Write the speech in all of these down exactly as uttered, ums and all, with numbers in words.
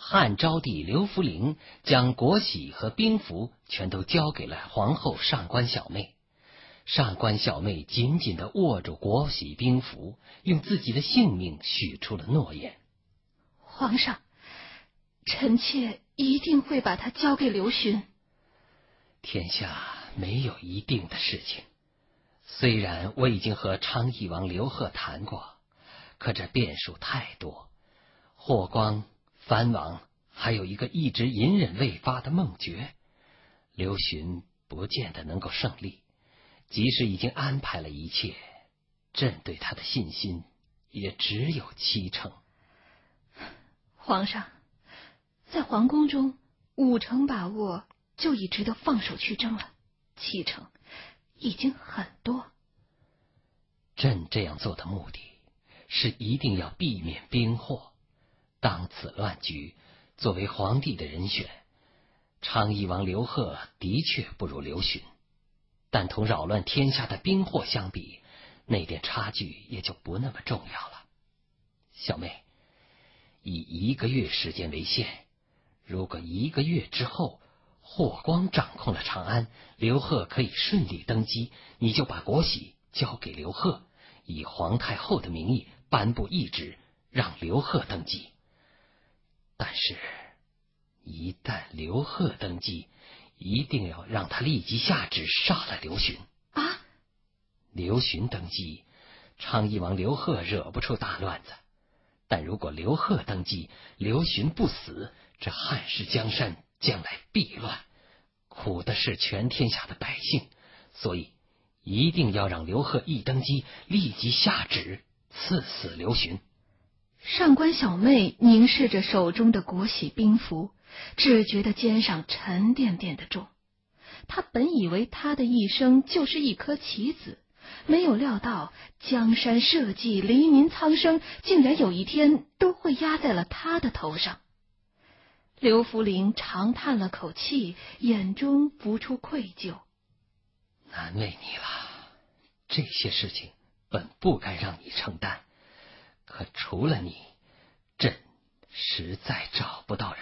汉昭帝刘弗陵将国玺和兵符全都交给了皇后上官小妹。上官小妹紧紧地握住国玺兵符，用自己的性命许出了诺言。 皇上，臣妾一定会把它交给刘询。 天下没有一定的事情，虽然我已经和昌邑王刘贺谈过，可这变数太多。霍光、藩王，还有一个一直隐忍未发的孟觉，刘询不见得能够胜利。即使已经安排了一切，朕对他的信心也只有七成。 皇上，在皇宫中，五成把握就已值得放手去争了，七成已经很多。 朕这样做的目的是一定要避免兵祸。当此乱局，作为皇帝的人选，昌邑王刘贺的确不如刘询，但同扰乱天下的兵祸相比，那点差距也就不那么重要了。小妹，以一个月时间为限，如果一个月之后霍光掌控了长安，刘贺可以顺利登基，你就把国玺交给刘贺，以皇太后的名义颁布懿旨，让刘贺登基。但是一旦刘贺登基，一定要让他立即下旨杀了刘询。 啊！ 刘询登基，昌邑王刘贺惹不出大乱子，但如果刘贺登基，刘询不死，这汉室江山将来必乱，苦的是全天下的百姓。所以一定要让刘贺一登基，立即下旨赐死刘询。 上官小妹凝视着手中的国玺兵符，只觉得肩上沉甸甸的重。她本以为她的一生就是一颗棋子，没有料到江山社稷、黎民苍生，竟然有一天都会压在了她的头上。刘弗陵长叹了口气，眼中浮出愧疚。 难为你了，这些事情本不该让你承担，可除了你，朕实在找不到人。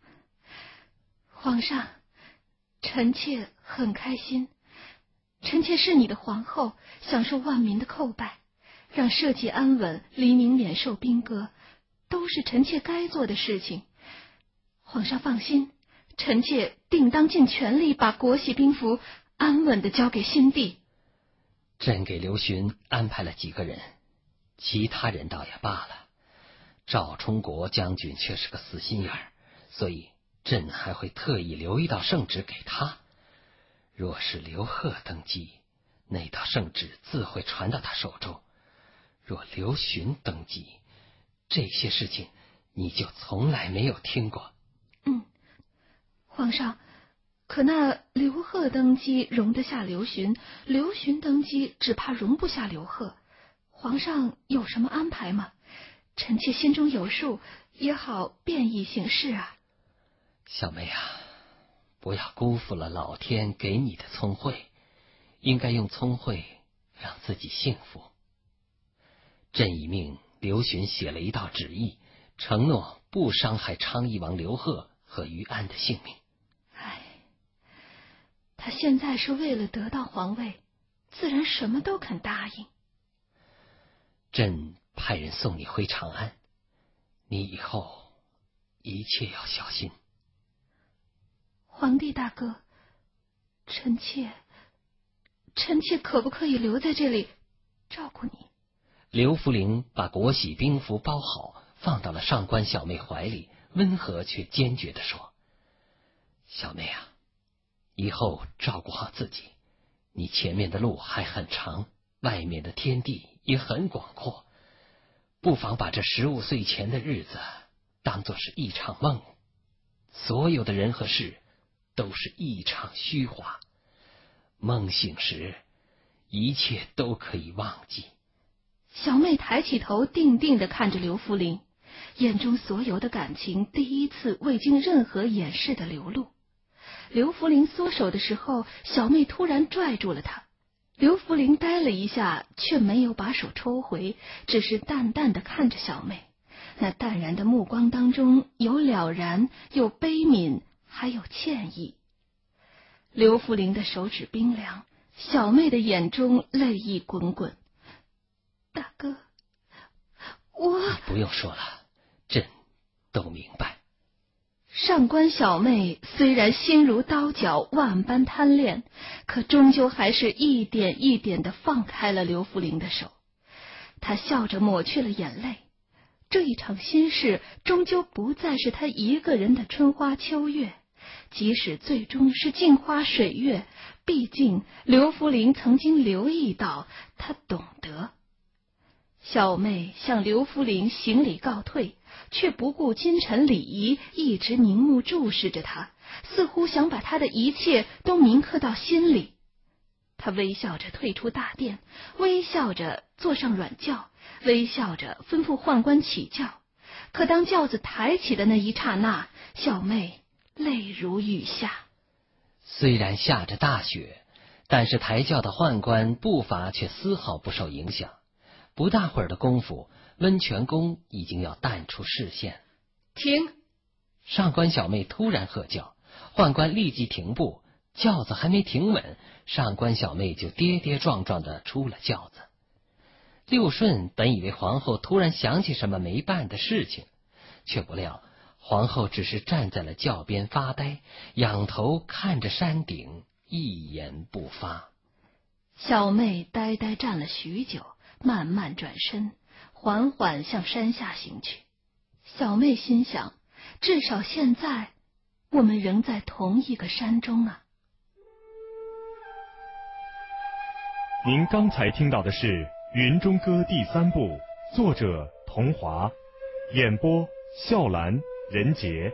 皇上，臣妾很开心，臣妾是你的皇后，享受万民的叩拜，让社稷安稳，黎民免受兵戈，都是臣妾该做的事情。皇上放心，臣妾定当尽全力把国玺兵符安稳地交给新帝。 朕给刘询安排了几个人，其他人倒也罢了，赵充国将军却是个死心眼儿，所以朕还会特意留一道圣旨给他。若是刘贺登基，那道圣旨自会传到他手中；若刘询登基，这些事情你就从来没有听过。 嗯，皇上，可那刘贺登基容得下刘询，刘询登基只怕容不下刘贺。皇上有什么安排吗？臣妾心中有数，也好便宜行事啊。 小妹啊，不要辜负了老天给你的聪慧，应该用聪慧让自己幸福。朕已命刘询写了一道旨意，承诺不伤害昌邑王刘贺和于安的性命。 唉，他现在是为了得到皇位，自然什么都肯答应。 朕派人送你回长安，你以后一切要小心。 皇帝大哥，臣妾臣妾可不可以留在这里照顾你？ 刘弗陵把国玺兵符包好，放到了上官小妹怀里，温和却坚决地说：小妹啊，以后照顾好自己，你前面的路还很长，外面的天地也很广阔，不妨把这十五岁前的日子当作是一场梦，所有的人和事都是一场虚华，梦醒时一切都可以忘记。 小妹抬起头，定定地看着刘弗陵，眼中所有的感情第一次未经任何掩饰的流露。刘弗陵缩手的时候，小妹突然拽住了他。刘弗陵呆了一下，却没有把手抽回，只是淡淡地看着小妹， 那淡然的目光当中有了然，有悲悯，还有歉意。刘福林的手指冰凉，小妹的眼中泪意滚滚。大哥，我…… 你不用说了，朕都明白。 上官小妹虽然心如刀绞，万般贪恋，可终究还是一点一点地放开了刘福林的手。她笑着抹去了眼泪。这一场心事终究不再是她一个人的春花秋月，即使最终是镜花水月，毕竟刘福林曾经留意到，她懂得。小妹向刘福林行礼告退，却不顾君臣礼仪，一直凝目注视着他，似乎想把他的一切都铭刻到心里。他微笑着退出大殿，微笑着坐上软轿，微笑着吩咐宦官起轿。可当轿子抬起的那一刹那，小妹泪如雨下。 虽然下着大雪，但是抬轿的宦官步伐却丝毫不受影响。不大会儿的功夫，温泉宫已经要淡出视线。 停！ 上官小妹突然喝叫，宦官立即停步。轿子还没停稳，上官小妹就跌跌撞撞地出了轿子。六顺本以为皇后突然想起什么没办的事情，却不料皇后只是站在了轿边发呆，仰头看着山顶，一言不发。 小妹呆呆站了许久，慢慢转身，缓缓向山下行去。小妹心想，至少现在我们仍在同一个山中啊。 您刚才听到的是《云中歌》第三部，作者桐华，演播笑兰、任杰。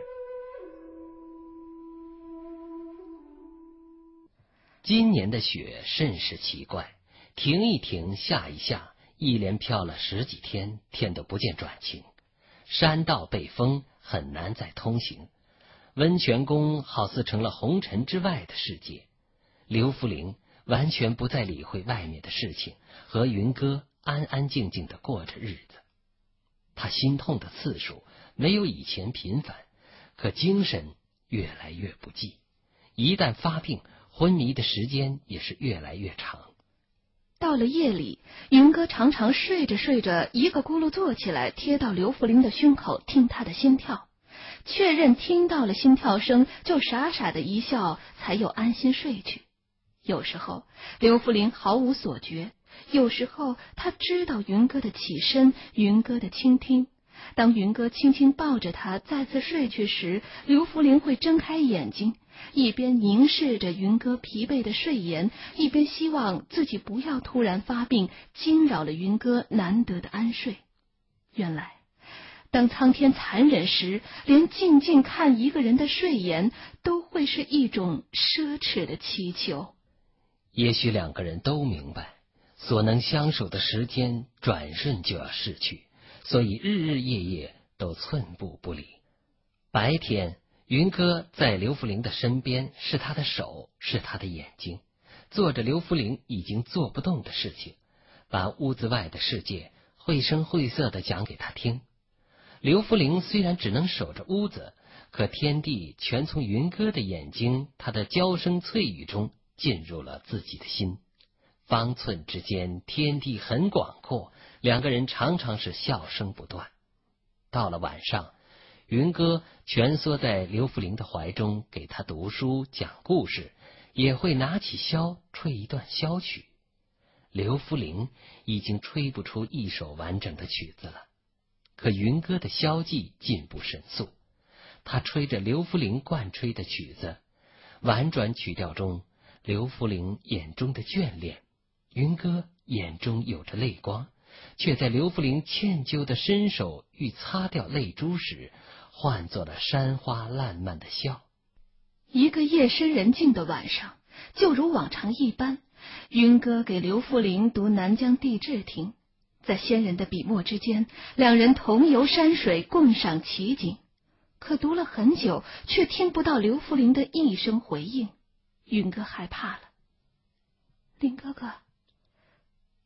今年的雪甚是奇怪，停一停，下一下，一连飘了十几天，天都不见转晴。山道被封，很难再通行。温泉宫好似成了红尘之外的世界。刘福陵完全不再理会外面的事情，和云歌安安静静地过着日子。他心痛的次数没有以前频繁，可精神越来越不济，一旦发病，昏迷的时间也是越来越长。 到了夜里，云歌常常睡着睡着，一个咕噜坐起来，贴到刘福林的胸口，听他的心跳，确认听到了心跳声，就傻傻的一笑，才又安心睡去。有时候刘福林毫无所觉，有时候他知道云歌的起身，云歌的倾听。当云歌轻轻抱着他再次睡去时，刘福林会睁开眼睛，一边凝视着云歌疲惫的睡颜，一边希望自己不要突然发病，惊扰了云歌难得的安睡。原来当苍天残忍时，连静静看一个人的睡颜都会是一种奢侈的祈求。 也许两个人都明白，所能相守的时间转瞬就要逝去，所以日日夜夜都寸步不离。白天云歌在刘福陵的身边，是他的手，是他的眼睛，做着刘福陵已经做不动的事情，把屋子外的世界绘声绘色地讲给他听。刘福陵虽然只能守着屋子，可天地全从云歌的眼睛，他的娇声翠语中进入了自己的心。方寸之间，天地很广阔，两个人常常是笑声不断。到了晚上，云歌蜷缩在刘福陵的怀中，给他读书讲故事，也会拿起箫吹一段箫曲。刘福陵已经吹不出一首完整的曲子了，可云歌的箫技进步神速，他吹着刘福陵惯吹的曲子，婉转曲调中，刘福陵眼中的眷恋，云歌眼中有着泪光，却在刘福陵歉疚的伸手欲擦掉泪珠时，换作了山花烂漫的笑。 一个夜深人静的晚上，就如往常一般，云歌给刘福陵读南疆地志听，在先人的笔墨之间，两人同游山水，共赏奇景。可读了很久，却听不到刘福陵的一声回应。云歌害怕了。林哥哥，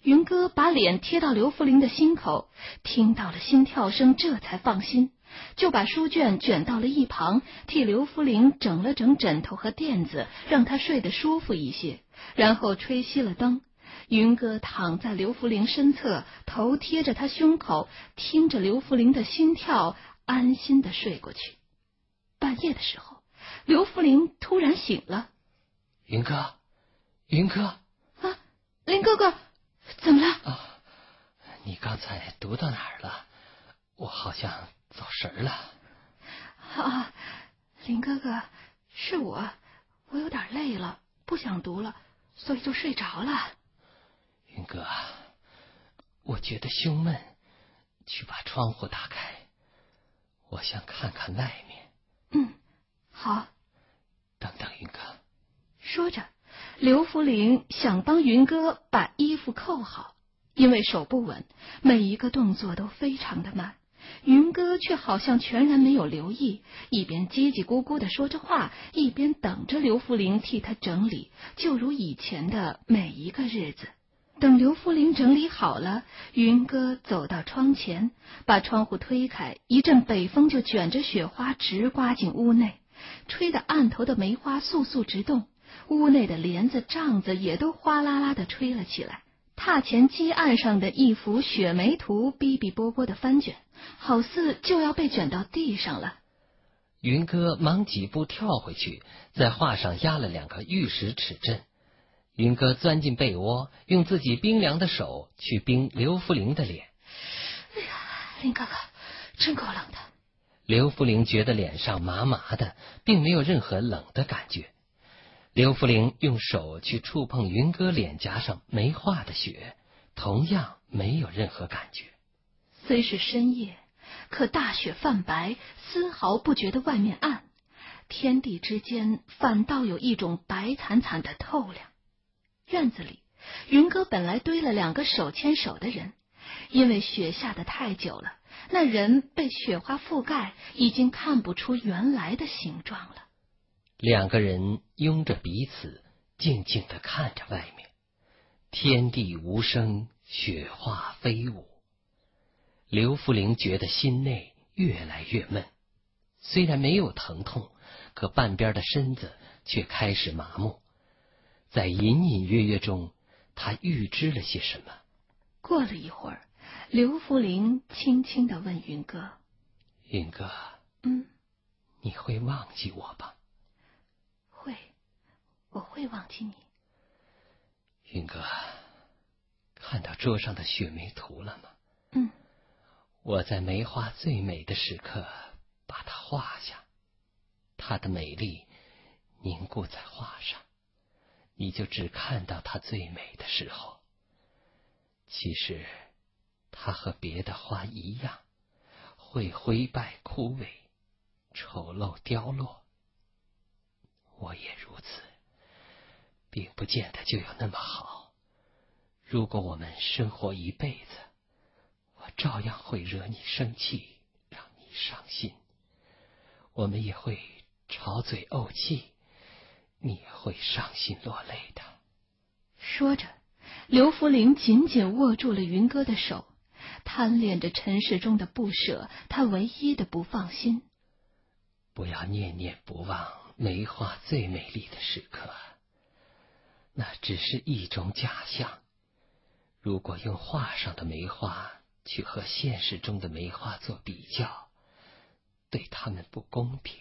云哥把脸贴到刘福林的心口，听到了心跳声，这才放心，就把书卷卷到了一旁，替刘福林整了整枕头和垫子，让他睡得舒服一些，然后吹熄了灯。云哥躺在刘福林身侧，头贴着他胸口，听着刘福林的心跳，安心的睡过去。半夜的时候，刘福林突然醒了。 云哥，云哥啊，林哥哥，怎么了？ 啊，你刚才读到哪儿了？我好像走神了。 啊，林哥哥，是我，我有点累了，不想读了，所以就睡着了。 云哥，我觉得胸闷，去把窗户打开，我想看看外面。 嗯，好。 等等，云哥。 说着，刘福林想帮云哥把衣服扣好，因为手不稳，每一个动作都非常的慢。云哥却好像全然没有留意，一边叽叽咕咕地说着话，一边等着刘福林替他整理，就如以前的每一个日子。等刘福林整理好了，云哥走到窗前，把窗户推开，一阵北风就卷着雪花直刮进屋内，吹得案头的梅花簌簌直动，屋内的帘子帐子也都哗啦啦地吹了起来。榻前基案上的一幅雪梅图哔哔啵啵的翻卷，好似就要被卷到地上了。 云哥忙几步跳回去，在画上压了两个玉石尺阵。云哥钻进被窝，用自己冰凉的手去冰刘福林的脸。 哎呀，林哥哥，真够冷的。 刘福林觉得脸上麻麻的，并没有任何冷的感觉。刘福林用手去触碰云哥脸颊上没化的雪，同样没有任何感觉。 虽是深夜，可大雪泛白，丝毫不觉得外面暗，天地之间反倒有一种白惨惨的透亮。院子里，云哥本来堆了两个手牵手的人，因为雪下得太久了，那人被雪花覆盖，已经看不出原来的形状了。 两个人拥着彼此，静静地看着外面，天地无声，雪花飞舞。刘福林觉得心内越来越闷，虽然没有疼痛，可半边的身子却开始麻木。在隐隐约约中，他预知了些什么。 过了一会儿，刘福林轻轻地问云哥：“ 云哥， 嗯， 你会忘记我吧？”“ 会，我会忘记你。”“ 云哥，看到桌上的雪梅图了吗？”“ 嗯。”“ 我在梅花最美的时刻把它画下，它的美丽凝固在画上。你就只看到它最美的时候。其实它和别的花一样，会灰败枯萎，丑陋凋落。我也如此，并不见得就有那么好。如果我们生活一辈子，我照样会惹你生气，让你伤心。我们也会吵嘴怄气，你也会伤心落泪的。” 说着，刘福林紧紧握住了云哥的手，贪恋着尘世中的不舍，他唯一的不放心。 不要念念不忘梅花最美丽的时刻，那只是一种假象。如果用画上的梅花去和现实中的梅花做比较，对他们不公平。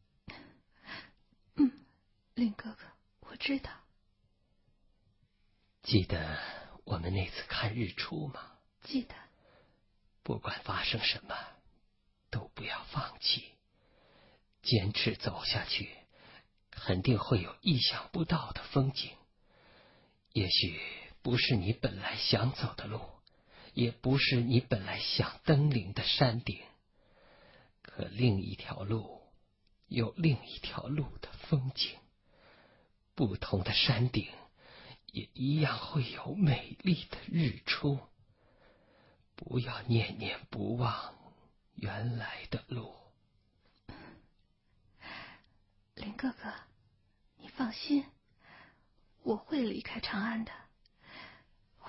嗯，林哥哥，我知道。 记得我们那次看日出吗？ 记得。 不管发生什么，都不要放弃，坚持走下去，肯定会有意想不到的风景。也许不是你本来想走的路，也不是你本来想登临的山顶，可另一条路有另一条路的风景，不同的山顶也一样会有美丽的日出。不要念念不忘原来的路。 林哥哥，你放心，我会离开长安的，会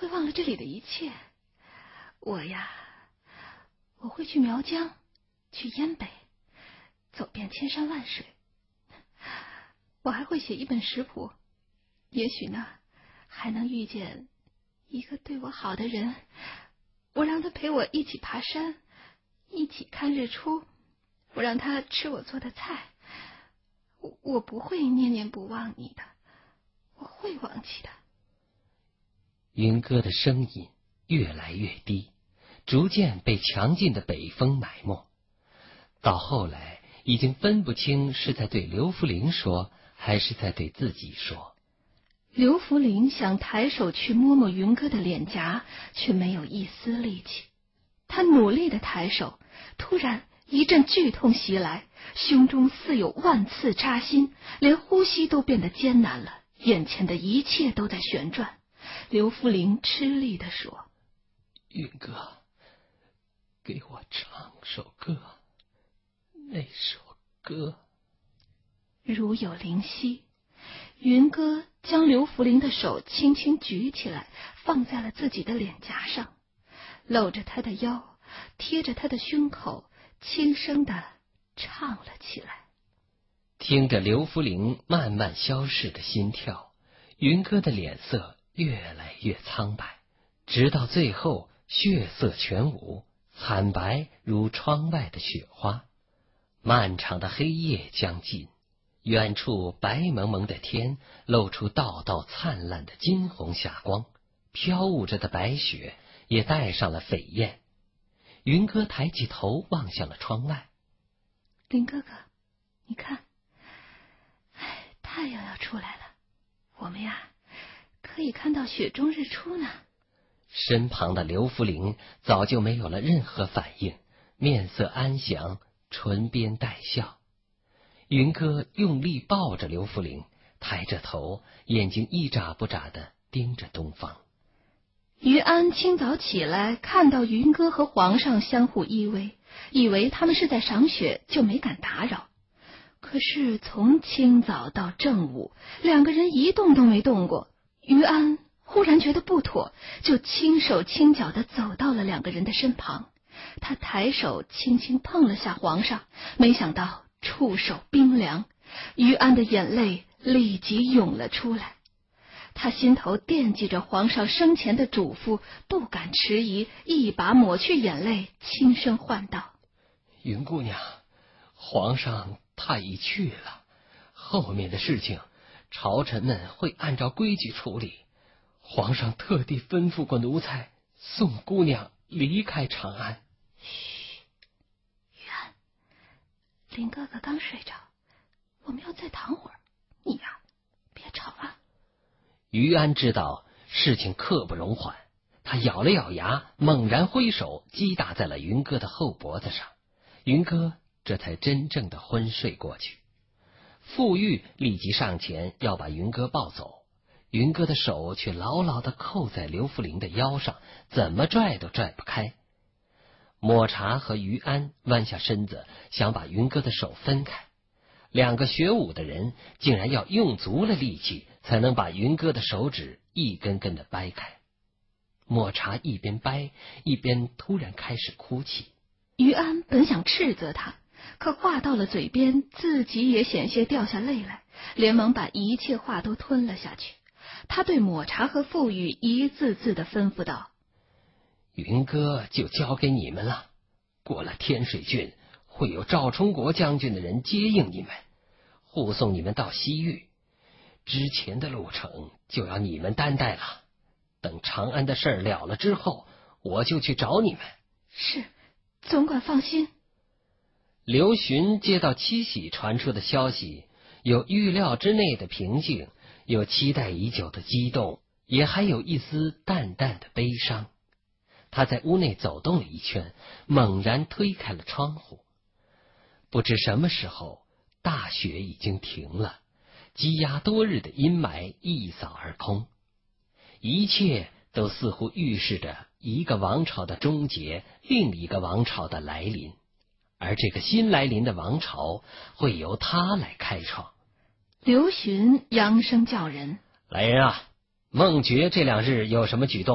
会忘了这里的一切。我呀，我会去苗疆，去燕北，走遍千山万水。我还会写一本食谱，也许呢，还能遇见一个对我好的人。我让他陪我一起爬山，一起看日出。我让他吃我做的菜。我我不会念念不忘你的，我会忘记的。 云歌的声音越来越低，逐渐被强劲的北风埋没。到后来，已经分不清是在对刘福林说，还是在对自己说。 刘福林想抬手去摸摸云歌的脸颊，却没有一丝力气。他努力的抬手，突然一阵剧痛袭来，胸中似有万刺扎心，连呼吸都变得艰难了，眼前的一切都在旋转。刘福林吃力地说： 云歌，给我唱首歌，那首歌。 如有灵犀，云歌将刘福林的手轻轻举起来，放在了自己的脸颊上，搂着他的腰，贴着他的胸口，轻声地唱了起来。 听着刘福林慢慢消逝的心跳，云歌的脸色越来越苍白，直到最后血色全无，惨白如窗外的雪花。漫长的黑夜将近，远处白蒙蒙的天露出道道灿烂的金红霞光，飘舞着的白雪也带上了飞燕。云歌抬起头望向了窗外。 林哥哥，你看，哎，太阳要出来了，我们呀可以看到雪中日出呢。 身旁的刘福林早就没有了任何反应，面色安详，唇边带笑。云歌用力抱着刘福林，抬着头，眼睛一眨不眨地盯着东方。 于安清早起来，看到云歌和皇上相互依偎，以为他们是在赏雪，就没敢打扰。可是从清早到正午，两个人一动都没动过。于安忽然觉得不妥，就轻手轻脚地走到了两个人的身旁。他抬手轻轻碰了下皇上，没想到触手冰凉，于安的眼泪立即涌了出来。他心头惦记着皇上生前的嘱咐，不敢迟疑，一把抹去眼泪，轻声唤道： 云姑娘，皇上他已去了，后面的事情朝臣们会按照规矩处理。皇上特地吩咐过奴才送姑娘离开长安。 嘘，于安，林哥哥刚睡着，我们要再躺会儿，你呀别吵啊。 于安知道事情刻不容缓，他咬了咬牙，猛然挥手击打在了云歌的后脖子上，云歌这才真正的昏睡过去。傅玉立即上前要把云歌抱走，云歌的手却牢牢地扣在刘福林的腰上，怎么拽都拽不开。抹茶和于安弯下身子，想把云歌的手分开。两个学武的人竟然要用足了力气，才能把云歌的手指一根根的掰开。抹茶一边掰，一边突然开始哭泣。 于安本想斥责他，可话到了嘴边，自己也险些掉下泪来，连忙把一切话都吞了下去。他对抹茶和傅玉一字字的吩咐道： 云歌就交给你们了，过了天水郡，会有赵充国将军的人接应你们，护送你们到西域。之前的路程就要你们担待了，等长安的事儿了了之后，我就去找你们。 是，总管放心。 刘询接到七喜传出的消息，有预料之内的平静，有期待已久的激动，也还有一丝淡淡的悲伤。他在屋内走动了一圈，猛然推开了窗户。不知什么时候，大雪已经停了，积压多日的阴霾一扫而空，一切都似乎预示着一个王朝的终结，另一个王朝的来临，而这个新来临的王朝会由他来开创。 刘询扬声叫人： 来人啊，孟觉这两日有什么举动？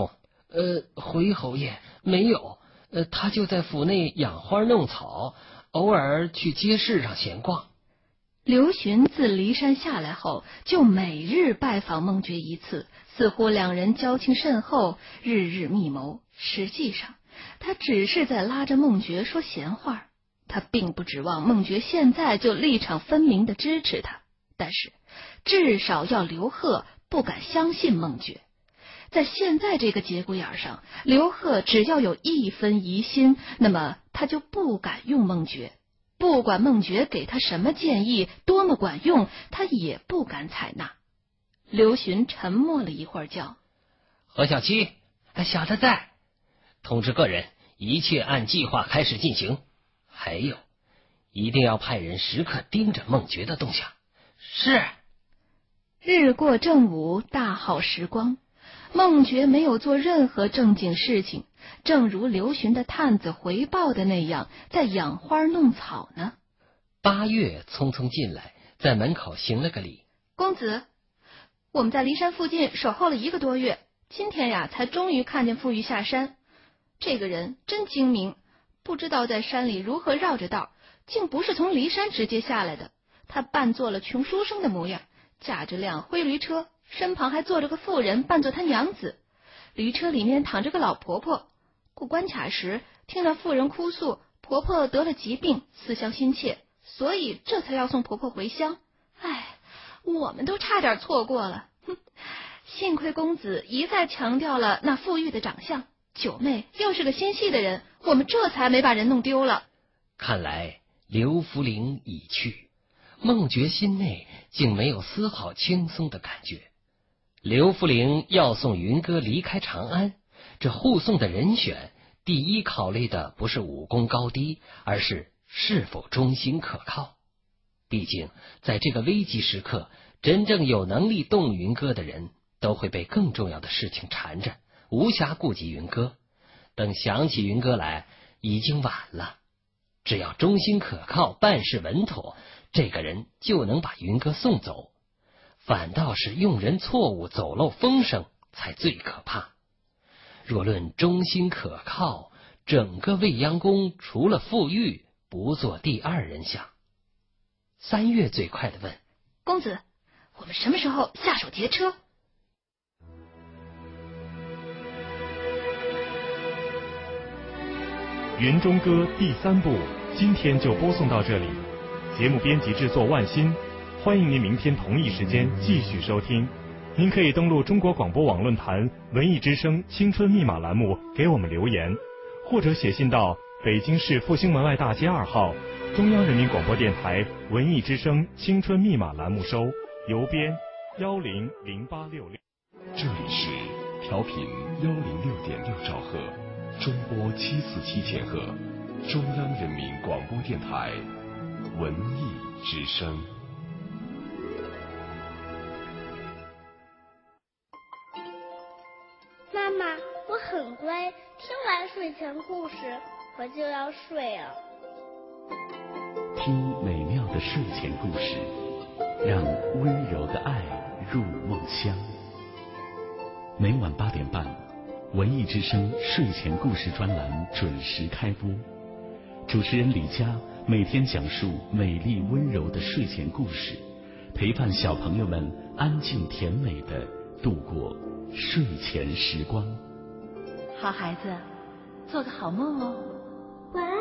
呃，回侯爷没有，呃，他就在府内养花弄草，偶尔去街市上闲逛。 刘询自骊山下来后，就每日拜访孟觉一次，似乎两人交情甚厚，日日密谋。实际上，他只是在拉着孟觉说闲话。他并不指望孟觉现在就立场分明地支持他，但是至少要刘贺不敢相信孟觉。在现在这个节骨眼上，刘贺只要有一分疑心，那么他就不敢用孟觉。不管孟觉给他什么建议，多么管用，他也不敢采纳。刘询沉默了一会儿，叫何小七，小的在，通知个人，一切按计划开始进行。还有，一定要派人时刻盯着孟觉的动向。是。 日过正午，大好时光，孟觉没有做任何正经事情，正如刘询的探子回报的那样，在养花弄草呢。 八月匆匆进来，在门口行了个礼。 公子，我们在骊山附近守候了一个多月，今天呀，才终于看见傅玉下山。这个人真精明，不知道在山里如何绕着道，竟不是从骊山直接下来的。他扮作了穷书生的模样，驾着辆灰驴车，身旁还坐着个妇人，扮作他娘子。驴车里面躺着个老婆婆。过关卡时，听到妇人哭诉，婆婆得了疾病，思乡心切，所以这才要送婆婆回乡。唉，我们都差点错过了。哼，幸亏公子一再强调了那傅玉的长相，九妹又是个心细的人，我们这才没把人弄丢了。 看来刘福陵已去，孟觉心内竟没有丝毫轻松的感觉。刘福陵要送云歌离开长安，这护送的人选，第一考虑的不是武功高低，而是是否忠心可靠。毕竟在这个危急时刻，真正有能力动云歌的人都会被更重要的事情缠着，无暇顾及云歌。等想起云歌来，已经晚了。只要忠心可靠，办事稳妥，这个人就能把云歌送走。反倒是用人错误，走漏风声才最可怕。若论忠心可靠，整个未央宫除了傅玉，不做第二人想。三月最快的问： 公子，我们什么时候下手劫车？ 云中歌第三部今天就播送到这里，节目编辑制作万新，欢迎您明天同一时间继续收听。您可以登录中国广播网论坛文艺之声青春密码栏目给我们留言，或者写信到北京市复兴门外大街二号中央人民广播电台文艺之声青春密码栏目收，邮编幺零零八六六。 这里是调频幺零六点六兆赫，中波七四七千赫，中央人民广播电台文艺之声。 妈妈，我很乖，听完睡前故事我就要睡了。 听美妙的睡前故事，让温柔的爱入梦乡。每晚八点半，文艺之声睡前故事专栏准时开播。主持人李佳每天讲述美丽温柔的睡前故事，陪伴小朋友们安静甜美的度过睡前时光。 好孩子，做个好梦哦。 晚安。